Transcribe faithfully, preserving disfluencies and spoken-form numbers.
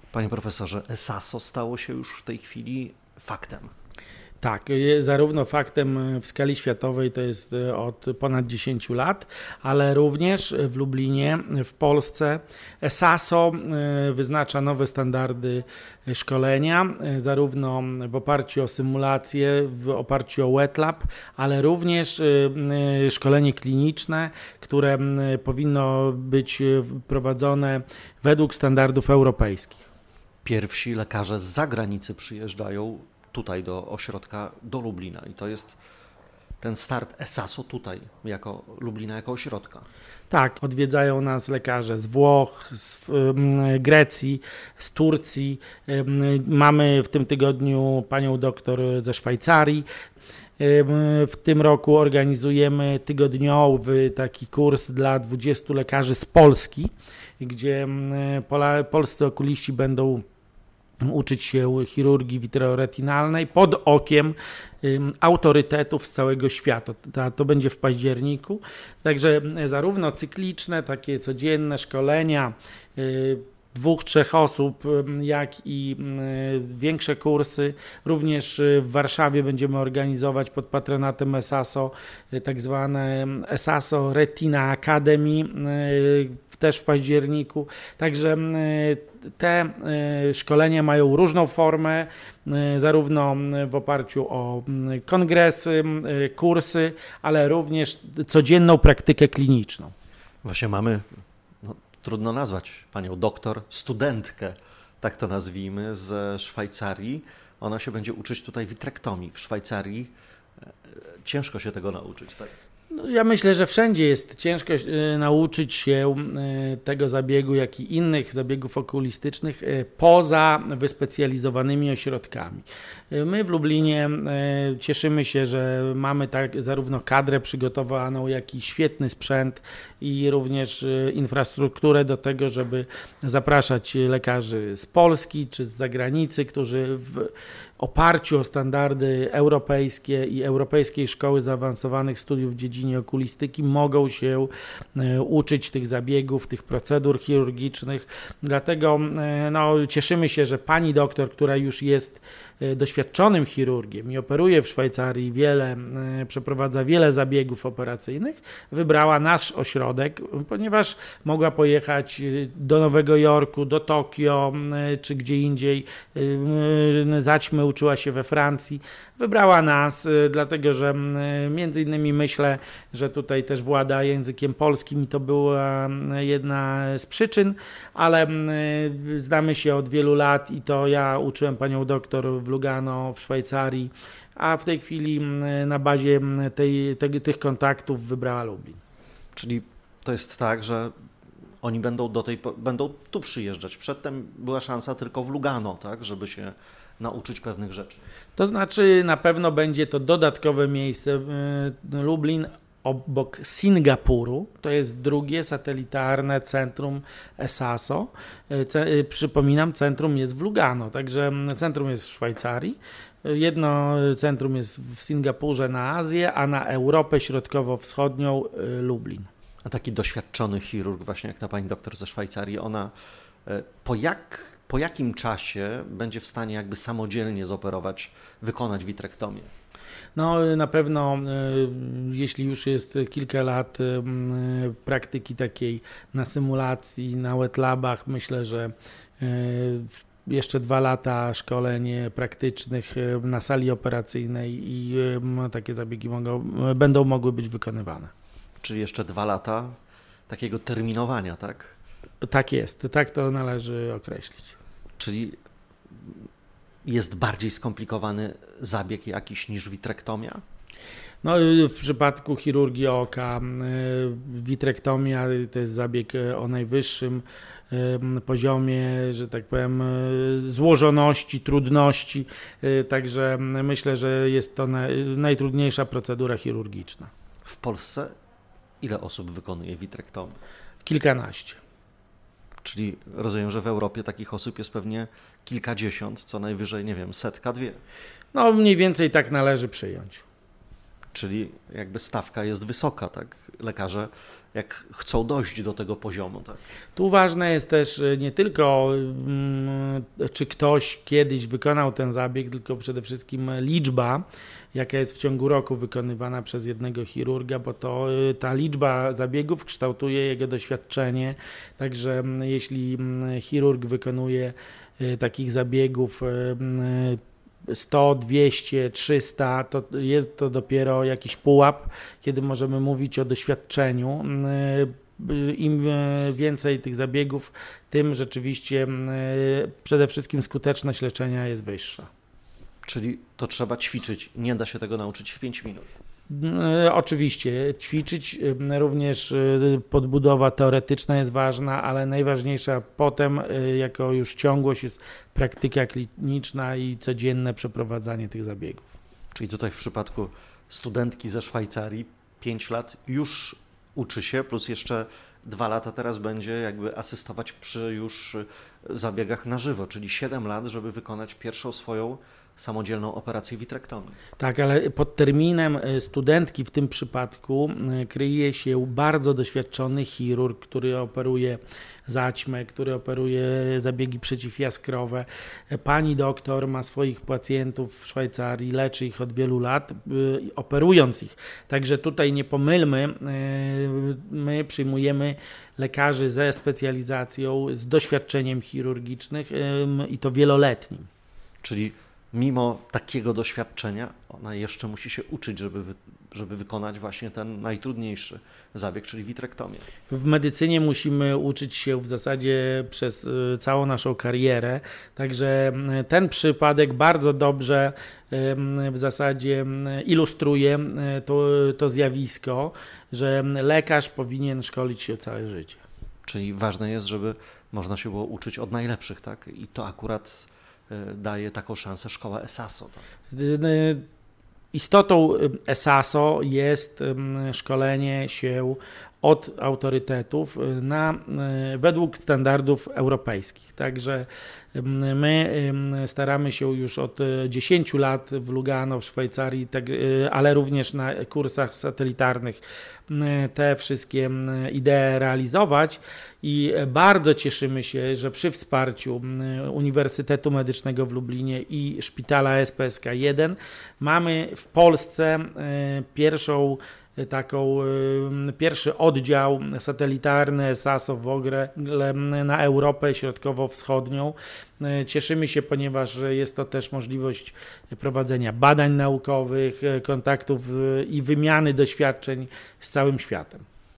Panie profesorze, ESASO stało się już w tej chwili faktem. Tak, zarówno faktem w skali światowej to jest od ponad dziesięciu lat, ale również w Lublinie, w Polsce ESASO wyznacza nowe standardy szkolenia, zarówno w oparciu o symulacje, w oparciu o wet lab, ale również szkolenie kliniczne, które powinno być prowadzone według standardów europejskich. Pierwsi lekarze z zagranicy przyjeżdżają tutaj do ośrodka, do Lublina i to jest ten start ESASO tutaj, jako Lublina, jako ośrodka. Tak, odwiedzają nas lekarze z Włoch, z Grecji, z Turcji. Mamy w tym tygodniu panią doktor ze Szwajcarii. W tym roku organizujemy tygodniowy taki kurs dla dwudziestu lekarzy z Polski, gdzie polscy okuliści będą uczyć się chirurgii witreo-retinalnej pod okiem autorytetów z całego świata. To, to będzie w październiku. Także zarówno cykliczne, takie codzienne szkolenia dwóch, trzech osób, jak i większe kursy. Również w Warszawie będziemy organizować pod patronatem ESASO tak zwane ESASO Retina Academy, też w październiku. Także te szkolenia mają różną formę, zarówno w oparciu o kongresy, kursy, ale również codzienną praktykę kliniczną. Właśnie mamy, no, trudno nazwać panią doktor, studentkę, tak to nazwijmy, ze Szwajcarii. Ona się będzie uczyć tutaj witrektomii w Szwajcarii. Ciężko się tego nauczyć, tak? No, ja myślę, że wszędzie jest ciężko nauczyć się tego zabiegu, jak i innych zabiegów okulistycznych poza wyspecjalizowanymi ośrodkami. My w Lublinie cieszymy się, że mamy tak zarówno kadrę przygotowaną, jak i świetny sprzęt i również infrastrukturę do tego, żeby zapraszać lekarzy z Polski czy z zagranicy, którzy w oparciu o standardy europejskie i Europejskiej Szkoły Zaawansowanych Studiów w dziedzinie okulistyki mogą się uczyć tych zabiegów, tych procedur chirurgicznych. Dlatego no, cieszymy się, że pani doktor, która już jest doświadczonym chirurgiem i operuje w Szwajcarii wiele, przeprowadza wiele zabiegów operacyjnych, wybrała nasz ośrodek, ponieważ mogła pojechać do Nowego Jorku, do Tokio czy gdzie indziej, zaćmy uczyła się we Francji. Wybrała nas, dlatego że między innymi myślę, że tutaj też włada językiem polskim i to była jedna z przyczyn, ale znamy się od wielu lat i to ja uczyłem panią doktor w Lugano w Szwajcarii, a w tej chwili na bazie tej, tej, tych kontaktów wybrała Lublin. Czyli to jest tak, że oni będą, do tej, będą tu przyjeżdżać. Przedtem była szansa tylko w Lugano, tak, żeby się nauczyć pewnych rzeczy. To znaczy na pewno będzie to dodatkowe miejsce. Lublin obok Singapuru, to jest drugie satelitarne centrum ESASO. Ce- przypominam, centrum jest w Lugano, także centrum jest w Szwajcarii. Jedno centrum jest w Singapurze na Azję, a na Europę Środkowo-Wschodnią Lublin. A taki doświadczony chirurg, właśnie jak ta pani doktor ze Szwajcarii, ona po jak po jakim czasie będzie w stanie jakby samodzielnie zoperować, wykonać witrektomię? No na pewno jeśli już jest kilka lat praktyki takiej na symulacji, na wet labach, myślę, że jeszcze dwa lata szkoleń praktycznych na sali operacyjnej i takie zabiegi mogą, będą mogły być wykonywane. Czyli jeszcze dwa lata takiego terminowania, tak? Tak jest, tak to należy określić. Czyli jest bardziej skomplikowany zabieg jakiś niż witrektomia? No, w przypadku chirurgii oka witrektomia to jest zabieg o najwyższym poziomie, że tak powiem, złożoności, trudności, także myślę, że jest to najtrudniejsza procedura chirurgiczna. W Polsce ile osób wykonuje witrektomię? Kilkanaście. Czyli rozumiem, że w Europie takich osób jest pewnie kilkadziesiąt, co najwyżej, nie wiem, setka, dwie. No mniej więcej tak należy przyjąć. Czyli jakby stawka jest wysoka, tak? Lekarze jak chcą dojść do tego poziomu, tak? Tu ważne jest też nie tylko czy ktoś kiedyś wykonał ten zabieg, tylko przede wszystkim liczba, jaka jest w ciągu roku wykonywana przez jednego chirurga, bo to ta liczba zabiegów kształtuje jego doświadczenie. Także jeśli chirurg wykonuje takich zabiegów sto, dwieście, trzysta, to jest to dopiero jakiś pułap, kiedy możemy mówić o doświadczeniu. Im więcej tych zabiegów, tym rzeczywiście przede wszystkim skuteczność leczenia jest wyższa. Czyli to trzeba ćwiczyć, nie da się tego nauczyć w pięć minut. Oczywiście, ćwiczyć, również podbudowa teoretyczna jest ważna, ale najważniejsza potem, jako już ciągłość, jest praktyka kliniczna i codzienne przeprowadzanie tych zabiegów. Czyli tutaj w przypadku studentki ze Szwajcarii pięć lat już uczy się, plus jeszcze dwa lata teraz będzie jakby asystować przy już zabiegach na żywo, czyli siedem lat, żeby wykonać pierwszą swoją samodzielną operację witrektomii. Tak, ale pod terminem studentki w tym przypadku kryje się bardzo doświadczony chirurg, który operuje zaćmę, który operuje zabiegi przeciwjaskrowe. Pani doktor ma swoich pacjentów w Szwajcarii, leczy ich od wielu lat, operując ich. Także tutaj nie pomylmy, my przyjmujemy lekarzy ze specjalizacją, z doświadczeniem chirurgicznym i to wieloletnim. Czyli mimo takiego doświadczenia ona jeszcze musi się uczyć, żeby, wy, żeby wykonać właśnie ten najtrudniejszy zabieg, czyli witrektomię. W medycynie musimy uczyć się w zasadzie przez całą naszą karierę, także ten przypadek bardzo dobrze w zasadzie ilustruje to, to zjawisko, że lekarz powinien szkolić się całe życie. Czyli ważne jest, żeby można się było uczyć od najlepszych, tak? I to akurat daje taką szansę szkoła ESASO. Tak? Istotą ESASO jest szkolenie się od autorytetów na, według standardów europejskich. Także my staramy się już od dziesięciu lat w Lugano, w Szwajcarii, tak, ale również na kursach satelitarnych te wszystkie idee realizować i bardzo cieszymy się, że przy wsparciu Uniwersytetu Medycznego w Lublinie i szpitala S P S K jeden mamy w Polsce pierwszą taką, pierwszy oddział satelitarny ESASO w ogóle na Europę Środkowo-Wschodnią. Cieszymy się, ponieważ jest to też możliwość prowadzenia badań naukowych, kontaktów i wymiany doświadczeń z całym światem.